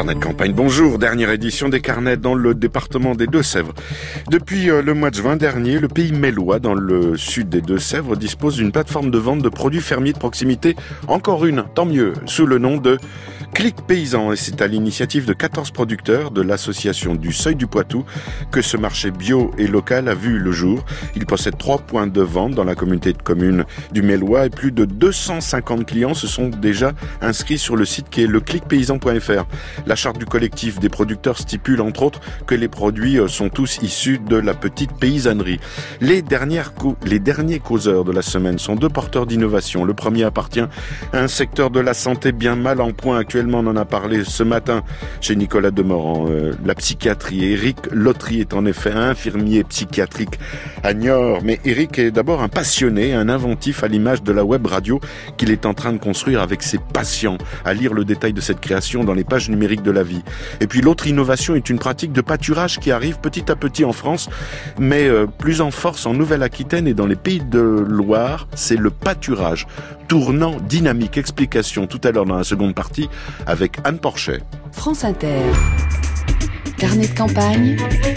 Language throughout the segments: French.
Carnet de campagne, bonjour, dernière édition des carnets dans le département des Deux-Sèvres. Depuis le mois de juin dernier, le pays mélois, dans le sud des Deux-Sèvres, dispose d'une plateforme de vente de produits fermiers de proximité, encore une, tant mieux, sous le nom de Clic Paysan. Et c'est à l'initiative de 14 producteurs de l'association du Seuil du Poitou que ce marché bio et local a vu le jour. Il possède 3 points de vente dans la communauté de communes du Mélois et plus de 250 clients se sont déjà inscrits sur le site qui est leclicpaysan.fr. La charte du collectif des producteurs stipule entre autres que les produits sont tous issus de la petite paysannerie. Les derniers causeurs de la semaine sont 2 porteurs d'innovation. Le premier appartient à un secteur de la santé bien mal en point actuellement. On en a parlé ce matin chez Nicolas Demorand. La psychiatrie. Éric Lotry est en effet un infirmier psychiatrique à Niort. Mais Éric est d'abord un passionné, un inventif à l'image de la web radio qu'il est en train de construire avec ses patients. À lire le détail de cette création dans les pages numériques de la vie. Et puis l'autre innovation est une pratique de pâturage qui arrive petit à petit en France, mais plus en force en Nouvelle-Aquitaine et dans les Pays de Loire, c'est le pâturage. Tournant dynamique, explication tout à l'heure dans la seconde partie avec Anne Porchet. France Inter. Carnet de campagne.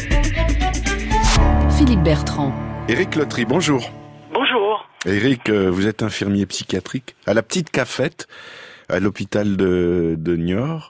Philippe Bertrand. Éric Lotry, bonjour. Bonjour. Éric, vous êtes infirmier psychiatrique à la Petite Cafette, à l'hôpital de Niort.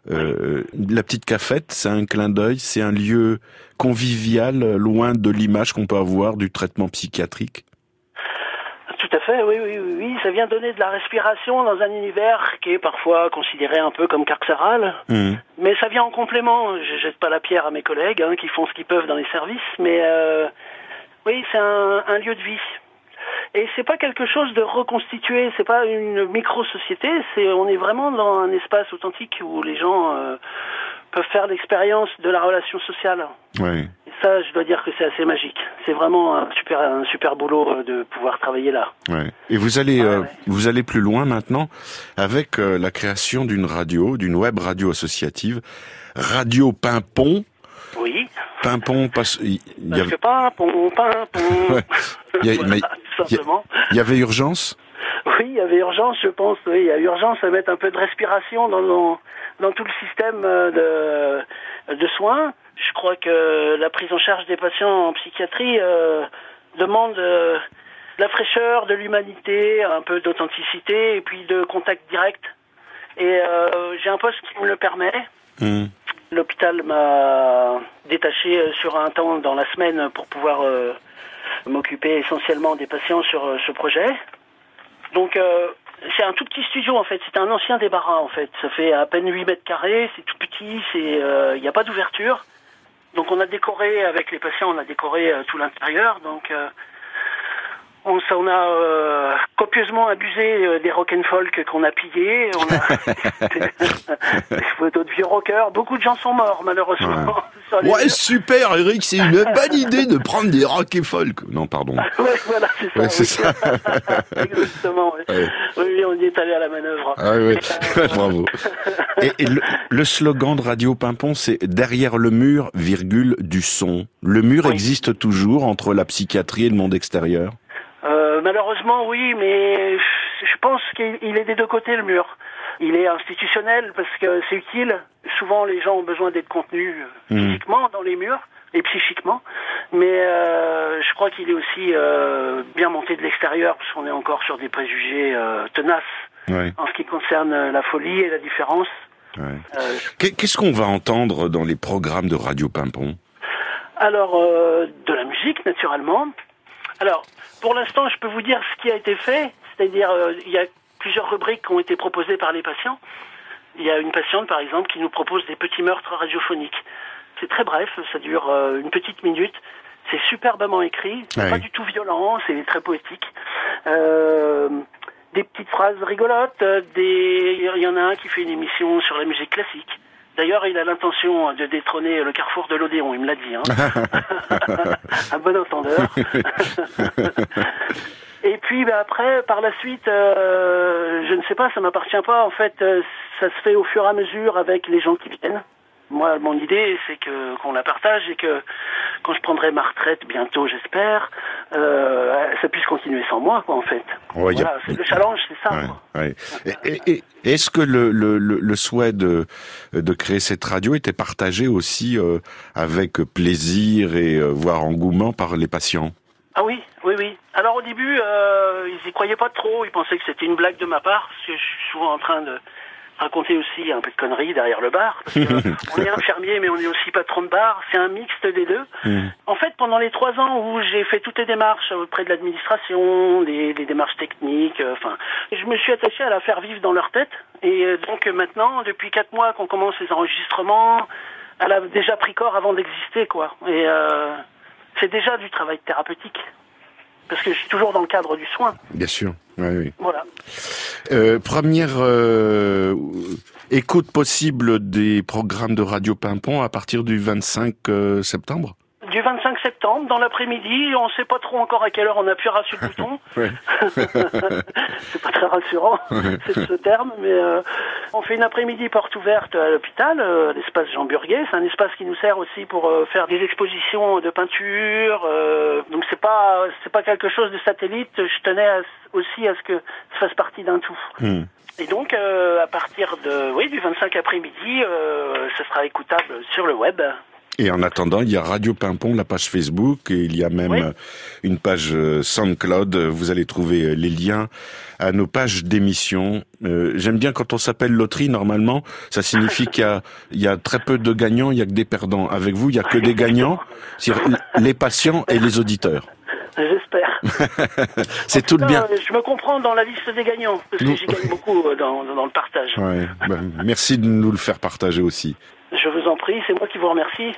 La Petite Cafette, c'est un clin d'œil, c'est un lieu convivial, loin de l'image qu'on peut avoir du traitement psychiatrique. Tout à fait, oui. Ça vient donner de la respiration dans un univers qui est parfois considéré un peu comme carcéral. Mais ça vient en complément. Je jette pas la pierre à mes collègues qui font ce qu'ils peuvent dans les services, mais oui, c'est un lieu de vie. Et c'est pas quelque chose de reconstitué, c'est pas une micro-société, on est vraiment dans un espace authentique où les gens peuvent faire l'expérience de la relation sociale. Ouais. Et ça, je dois dire que c'est assez magique. C'est vraiment un super boulot de pouvoir travailler là. Ouais. Et vous allez plus loin maintenant avec la création d'une web radio associative, Radio Pimpon. Oui. Pimpon, parce que Pimpon. Ouais. Tout simplement. Il y avait urgence? Oui, il y avait urgence, je pense. Oui, il y a urgence à mettre un peu de respiration dans tout le système de soins. Je crois que la prise en charge des patients en psychiatrie demande de la fraîcheur, de l'humanité, un peu d'authenticité et puis de contact direct. Et j'ai un poste qui me le permet. L'hôpital m'a détaché sur un temps dans la semaine pour pouvoir m'occuper essentiellement des patients sur ce projet. Donc c'est un tout petit studio en fait, c'est un ancien débarras en fait. Ça fait à peine 8 mètres carrés, c'est tout petit, il n'y a pas d'ouverture. Donc on a décoré avec les patients, tout l'intérieur. Donc on a copieusement abusé des rock'n'folk qu'on a pillés. On a des photos de vieux rockers. Beaucoup de gens sont morts, malheureusement. Ouais, super, Éric, c'est une bonne idée de prendre des rock et folk. Non, pardon. Ouais, voilà, c'est ça. Ouais, c'est ça. Exactement. Ouais. Ouais. Oui, on y est allé à la manœuvre. Ah oui, bravo. Et le slogan de Radio Pimpon, c'est « Derrière le mur, du son ». Le mur existe toujours entre la psychiatrie et le monde extérieur? Malheureusement, oui, mais je pense qu'il est des deux côtés, le mur. Il est institutionnel parce que c'est utile. Souvent, les gens ont besoin d'être contenus physiquement dans les murs et psychiquement. Mais je crois qu'il est aussi bien monté de l'extérieur parce qu'on est encore sur des préjugés tenaces en ce qui concerne la folie et la différence. Ouais. Qu'est-ce qu'on va entendre dans les programmes de Radio Pimpon? Alors, de la musique, naturellement. Alors, pour l'instant, je peux vous dire ce qui a été fait, c'est-à-dire il y a plusieurs rubriques qui ont été proposées par les patients. Il y a une patiente, par exemple, qui nous propose des petits meurtres radiophoniques. C'est très bref, ça dure une petite minute. C'est superbement écrit, c'est pas du tout violent, c'est très poétique. Des petites phrases rigolotes, il y en a un qui fait une émission sur la musique classique. D'ailleurs, il a l'intention de détrôner le carrefour de l'Odéon, il me l'a dit. Un bon entendeur. Et puis après, par la suite, je ne sais pas, ça m'appartient pas. En fait, ça se fait au fur et à mesure avec les gens qui viennent. Moi, mon idée, c'est qu'on la partage et que quand je prendrai ma retraite bientôt, j'espère, ça puisse continuer sans moi, quoi, en fait. Ouais, voilà, c'est le challenge, c'est ça. Ouais, quoi. ouais. Et est-ce que le souhait de créer cette radio était partagé aussi avec plaisir et voire engouement par les patients? Ah oui. Alors au début, ils y croyaient pas trop, ils pensaient que c'était une blague de ma part, parce que je suis souvent en train de raconter aussi un peu de conneries derrière le bar, parce que on est infirmier mais on est aussi patron de bar, c'est un mixte des deux. En fait, pendant les 3 ans où j'ai fait toutes les démarches auprès de l'administration, les démarches techniques, je me suis attaché à la faire vivre dans leur tête, et donc maintenant, depuis 4 mois qu'on commence les enregistrements, elle a déjà pris corps avant d'exister, quoi. Et c'est déjà du travail thérapeutique. Parce que je suis toujours dans le cadre du soin. Bien sûr, oui. Voilà. Première écoute possible des programmes de Radio Pimpon à partir du 25 septembre? Du 25 septembre, dans l'après-midi, on ne sait pas trop encore à quelle heure on appuiera sur le bouton. C'est pas très rassurant, c'est ce terme, mais on fait une après-midi porte ouverte à l'hôpital, l'espace Jean Burguet. C'est un espace qui nous sert aussi pour faire des expositions de peinture. Donc c'est pas quelque chose de satellite. Je tenais aussi à ce que ça fasse partie d'un tout. Et donc à partir du 25 après-midi, ça sera écoutable sur le web. Et en attendant, il y a Radio Pimpon, la page Facebook, et il y a même une page SoundCloud. Vous allez trouver les liens à nos pages d'émissions. J'aime bien quand on s'appelle loterie, normalement, ça signifie qu'il y a très peu de gagnants, il y a que des perdants. Avec vous, il y a que des gagnants, c'est-à-dire les patients et les auditeurs. J'espère. C'est tout le bien. Je me comprends dans la liste des gagnants, parce que j'y gagne beaucoup dans le partage. Ouais, merci de nous le faire partager aussi. Je vous en prie, c'est moi qui vous remercie.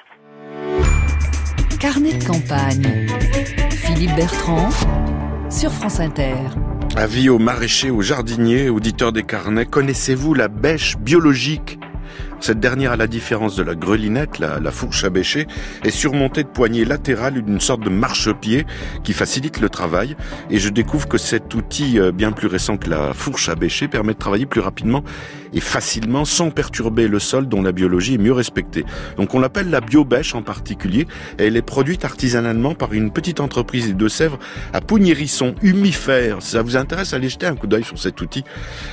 Carnet de campagne. Philippe Bertrand, sur France Inter. Avis aux maraîchers, aux jardiniers, auditeurs des carnets, connaissez-vous la bêche biologique ? Cette dernière, à la différence de la grelinette, la fourche à bêcher, est surmontée de poignées latérales, d'une sorte de marchepied qui facilite le travail. Et je découvre que cet outil, bien plus récent que la fourche à bêcher, permet de travailler plus rapidement et facilement, sans perturber le sol dont la biologie est mieux respectée. Donc on l'appelle la biobêche en particulier, et elle est produite artisanalement par une petite entreprise des Deux-Sèvres à Pougnérisson, Humifère. Si ça vous intéresse, allez jeter un coup d'œil sur cet outil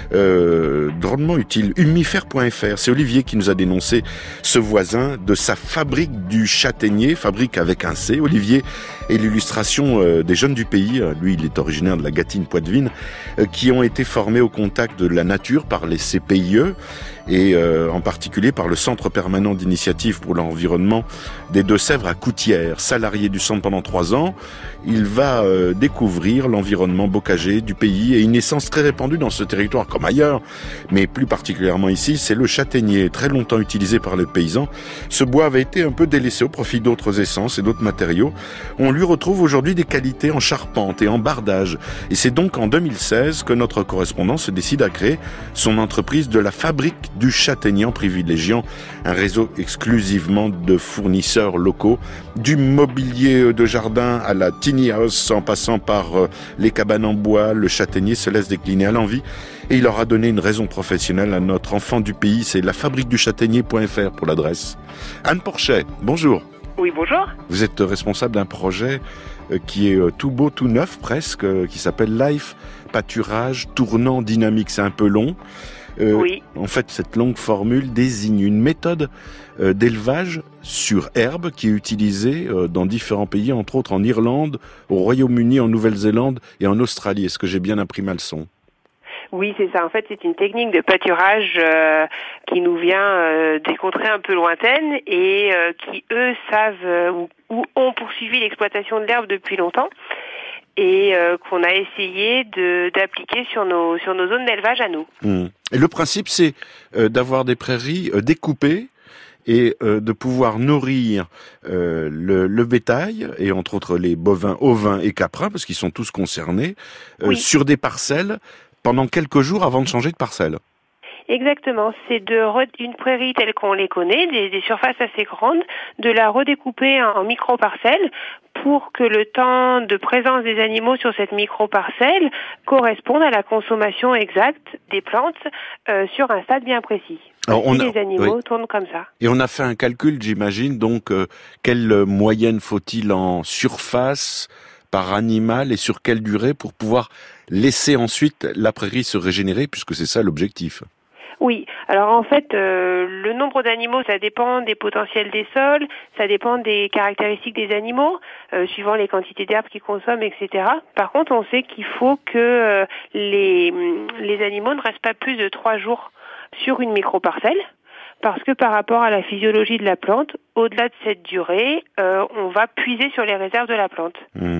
drôlement utile. Humifère.fr. C'est Olivier qui nous a dénoncé ce voisin de sa fabrique du châtaignier, fabrique avec un C. Olivier est l'illustration des jeunes du pays, lui il est originaire de la Gâtine-Poitevine, qui ont été formés au contact de la nature par les CPIE et en particulier par le Centre permanent d'initiative pour l'environnement des Deux-Sèvres à Coutières. Salarié du centre pendant 3 ans, il va découvrir l'environnement bocager du pays et une essence très répandue dans ce territoire comme ailleurs, mais plus particulièrement ici, c'est le châtaignier, très longtemps utilisé par les paysans. Ce bois avait été un peu délaissé au profit d'autres essences et d'autres matériaux. On lui retrouve aujourd'hui des qualités en charpente et en bardage. Et c'est donc en 2016 que notre correspondant se décide à créer son entreprise de la fabrique du châtaignier en privilégiant un réseau exclusivement de fournisseurs locaux, du mobilier de jardin à la tiny house en passant par les cabanes en bois. Le châtaignier se laisse décliner à l'envi et il aura donné une raison professionnelle à notre enfant du pays. C'est lafabriqueduchâtaignier.fr pour l'adresse. Anne Porchet, bonjour. Oui, bonjour. Vous êtes responsable d'un projet qui est tout beau, tout neuf presque, qui s'appelle Life Pâturage Tournant Dynamique. C'est un peu long. Oui. En fait, cette longue formule désigne une méthode d'élevage sur herbe qui est utilisée dans différents pays, entre autres en Irlande, au Royaume-Uni, en Nouvelle-Zélande et en Australie. Est-ce que j'ai bien appris ma leçon ? Oui, c'est ça. En fait, c'est une technique de pâturage qui nous vient des contrées un peu lointaines et qui, eux, savent ou ont poursuivi l'exploitation de l'herbe depuis longtemps et qu'on a essayé d'appliquer sur nos zones d'élevage à nous. Et le principe, c'est d'avoir des prairies découpées et de pouvoir nourrir le bétail, et entre autres les bovins, ovins et caprins, parce qu'ils sont tous concernés, sur des parcelles pendant quelques jours avant de changer de parcelle. Exactement, c'est une prairie telle qu'on les connaît, des surfaces assez grandes, de la redécouper en micro-parcelles pour que le temps de présence des animaux sur cette micro-parcelle corresponde à la consommation exacte des plantes sur un stade bien précis. Alors, les animaux tournent comme ça. Et on a fait un calcul, j'imagine, donc quelle moyenne faut-il en surface par animal et sur quelle durée pour pouvoir laisser ensuite la prairie se régénérer, puisque c'est ça l'objectif. Oui, alors en fait, le nombre d'animaux, ça dépend des potentiels des sols, ça dépend des caractéristiques des animaux, suivant les quantités d'herbes qu'ils consomment, etc. Par contre, on sait qu'il faut que les animaux ne restent pas plus de 3 jours sur une micro-parcelle, parce que par rapport à la physiologie de la plante, au-delà de cette durée, on va puiser sur les réserves de la plante.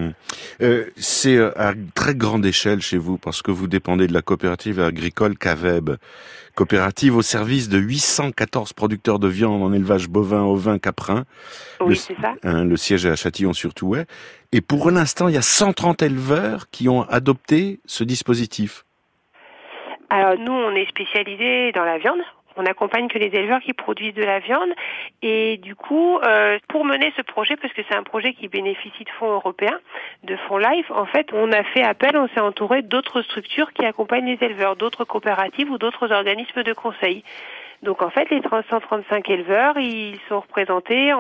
C'est à très grande échelle chez vous, parce que vous dépendez de la coopérative agricole CAVEB, coopérative au service de 814 producteurs de viande en élevage bovin, ovin, caprin. Oui, c'est ça. Le siège est à Châtillon-sur-Thouet. Et pour l'instant, il y a 130 éleveurs qui ont adopté ce dispositif. Alors nous, on est spécialisés dans la viande. On n'accompagne que les éleveurs qui produisent de la viande. Et du coup, pour mener ce projet, parce que c'est un projet qui bénéficie de fonds européens, de fonds LIFE, en fait, on a fait appel, on s'est entouré d'autres structures qui accompagnent les éleveurs, d'autres coopératives ou d'autres organismes de conseil. Donc en fait, les 135 éleveurs, ils sont représentés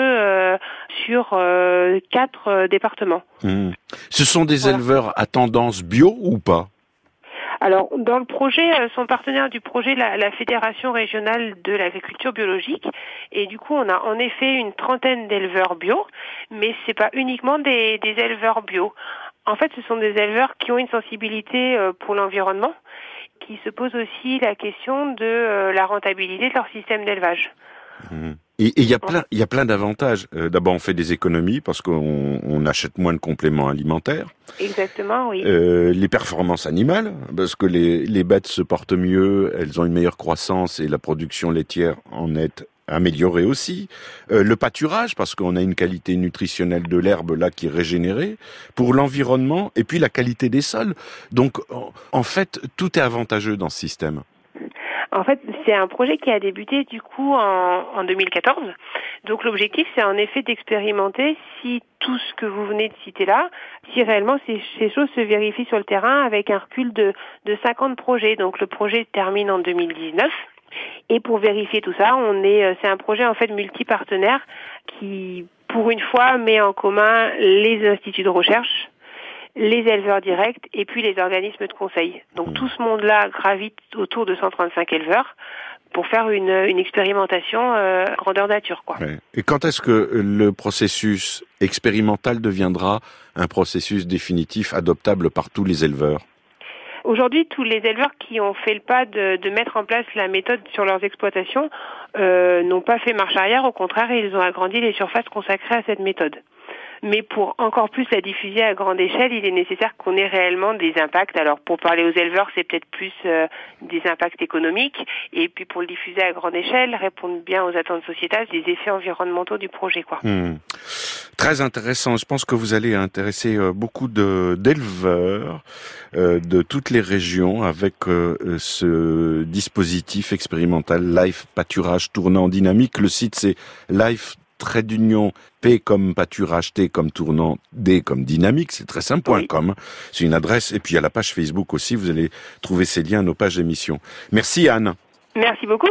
sur 4 départements. Ce sont des éleveurs à tendance bio ou pas ? Alors, dans le projet, sont partenaires du projet la Fédération régionale de l'agriculture biologique. Et du coup, on a en effet une trentaine d'éleveurs bio, mais c'est pas uniquement des éleveurs bio. En fait, ce sont des éleveurs qui ont une sensibilité pour l'environnement, qui se posent aussi la question de la rentabilité de leur système d'élevage. Et il y a plein d'avantages. D'abord, on fait des économies parce qu'on achète moins de compléments alimentaires. Exactement, oui. Les performances animales, parce que les bêtes se portent mieux, elles ont une meilleure croissance et la production laitière en est améliorée aussi. Le pâturage, parce qu'on a une qualité nutritionnelle de l'herbe là qui est régénérée. Pour l'environnement et puis la qualité des sols. Donc, en fait, tout est avantageux dans ce système. En fait, c'est un projet qui a débuté du coup en 2014. Donc l'objectif, c'est en effet d'expérimenter si tout ce que vous venez de citer là, si réellement ces choses se vérifient sur le terrain avec un recul de 50 projets. Donc le projet termine en 2019. Et pour vérifier tout ça, c'est un projet en fait multi-partenaire qui, pour une fois, met en commun les instituts de recherche, les éleveurs directs et puis les organismes de conseil. Donc tout ce monde-là gravite autour de 135 éleveurs pour faire une expérimentation grandeur nature, quoi. Ouais. Et quand est-ce que le processus expérimental deviendra un processus définitif adoptable par tous les éleveurs ? Aujourd'hui, tous les éleveurs qui ont fait le pas de mettre en place la méthode sur leurs exploitations n'ont pas fait marche arrière. Au contraire, ils ont agrandi les surfaces consacrées à cette méthode. Mais pour encore plus la diffuser à grande échelle, il est nécessaire qu'on ait réellement des impacts. Alors pour parler aux éleveurs, c'est peut-être plus des impacts économiques. Et puis pour le diffuser à grande échelle, répondre bien aux attentes sociétales, des effets environnementaux du projet, quoi. Très intéressant. Je pense que vous allez intéresser beaucoup d'éleveurs de toutes les régions avec ce dispositif expérimental LIFE Pâturage Tournant Dynamique. Le site, c'est LIFE P comme pâturage, T comme tournant, D comme dynamique, c'est très simple, oui. .com, c'est une adresse, et puis il y a la page Facebook aussi, vous allez trouver ces liens à nos pages d'émission. Merci Anne. Merci beaucoup.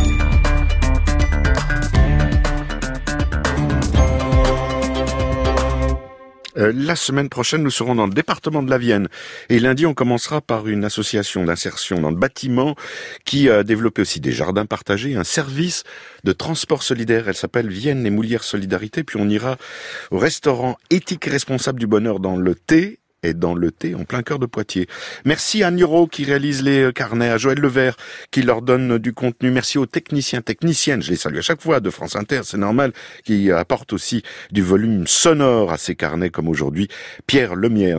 La semaine prochaine, nous serons dans le département de la Vienne. Et lundi, on commencera par une association d'insertion dans le bâtiment qui a développé aussi des jardins partagés, un service de transport solidaire. Elle s'appelle Vienne les Moulières Solidarité. Puis on ira au restaurant Éthique et Responsable du Bonheur dans le T. Et dans le T, en plein cœur de Poitiers. Merci à Niro qui réalise les carnets, à Joël Levert qui leur donne du contenu. Merci aux techniciennes, je les salue à chaque fois, de France Inter, c'est normal, qui apportent aussi du volume sonore à ces carnets comme aujourd'hui. Pierre Lemierre.